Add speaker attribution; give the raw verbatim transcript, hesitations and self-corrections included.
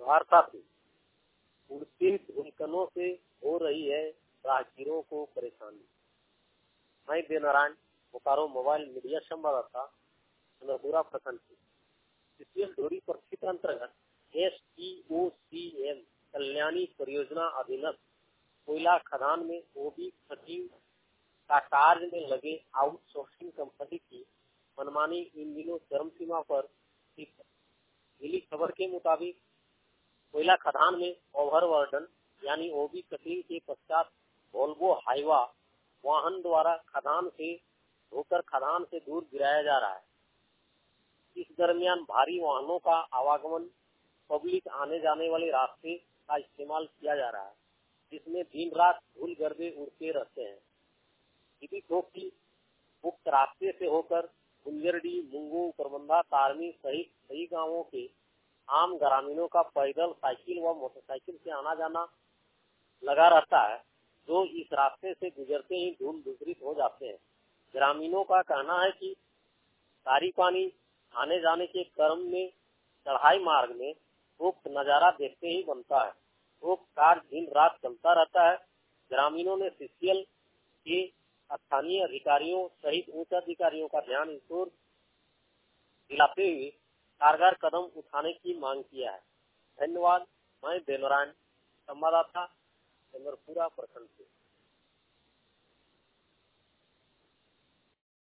Speaker 1: उभारता थी। उड़ते धुलकनों से हो रही है राहगीरों को परेशानी। मैं देनारायण बोकारो मोबाइल मीडिया संवाददाता चंद्रपुरा प्रखंड से। सीसीएल ढोरी प्रक्षेत्र अंतर्गत S T O C L Kalyani परियोजना अधीनस्थ कोयला खदान में ओबी सचिव का कार्य में लगे आउटसोर्सिंग कंपनी की मनमानी इन दिनों चरम सीमा पर थी। मिली खबर के मुताबिक कोयला खदान में ओवरबर्डन यानी ओबी कटिंग के पश्चात वोल्वो हाईवा वाहन द्वारा खदान से होकर खदान से दूर गिराया जा रहा है। इस दरमियान भारी वाहनों का आवागमन पब्लिक आने जाने वाले रास्ते का इस्तेमाल किया जा रहा है, जिसमें दिन रात धूल गर्दे उड़ते रहते हैं। विदित हो कि उक्त रास्ते से होकर गुंजरडी, मुंगू, परबंधा, तारमी सहित कई गांवों के आम ग्रामीणों का पैदल, साइकिल व मोटरसाइकिल से आना जाना लगा रहता है, जो इस रास्ते से गुजरते ही धूल दूषित हो जाते हैं। ग्रामीणों का कहना है कि सारी पानी आने जाने के क्रम में चढ़ाई मार्ग में उक्त नजारा देखते ही बनता है। उक्त कार्य दिन रात चलता रहता है। ग्रामीणों ने सीसीएल के स्थानीय अधिकारियों सहित उच्च अधिकारियों का ध्यान इस ओर दिलाते हुए कारगर कदम उठाने की मांग किया है। धन्यवाद। मैं देनारायण, संवाददाता चंद्रपुरा प्रखंड से।